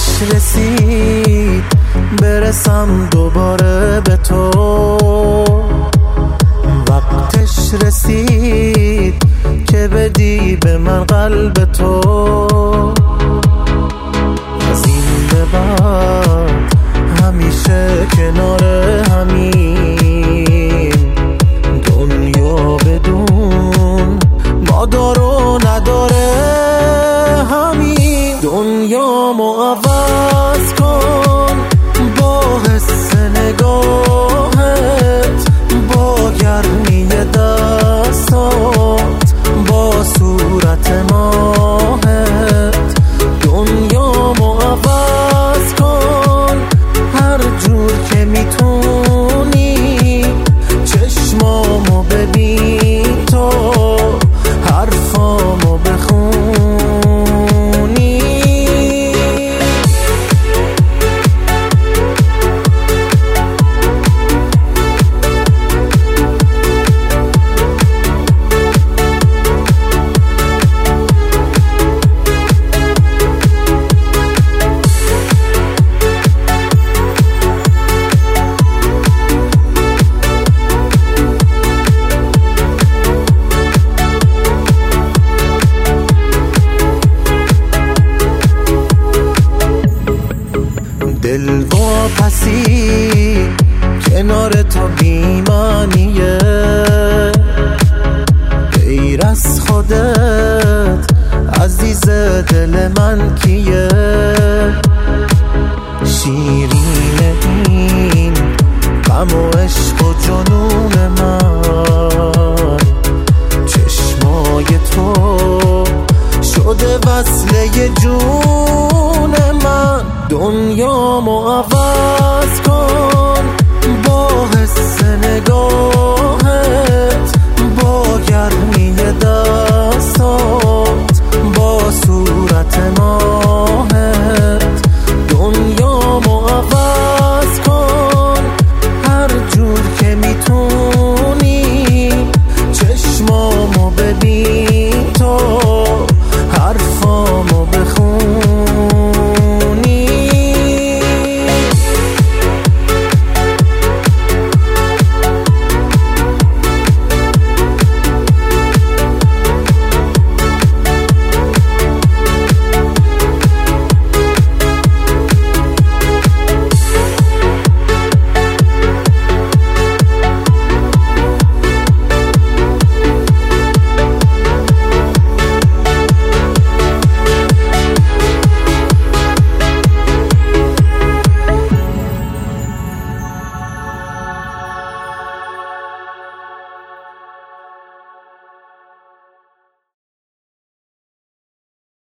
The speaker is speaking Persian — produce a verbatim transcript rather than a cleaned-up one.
وقتش رسید برسم دوباره به تو، وقتش رسید که بدی به من قلب تو. از این به بعد همیشه کنار همین، دنیا بدون ما دار و نداره همین. دنیامو عوض کن با حس نگاهت، با گرمی دستات، با صورت ماهت. دنیامو عوض کن هر جور که میتونی، چشمامو ببین تو حرفامو بخونی. دل واپسی کنار تو بیمانیه، غیر از خودت عزیز دل من کیه؟ شیرین این غم و عشق و جنون من، چشمای تو شده وصله جون من. دنیامو عوض کن با حس نگاهت، با گرمی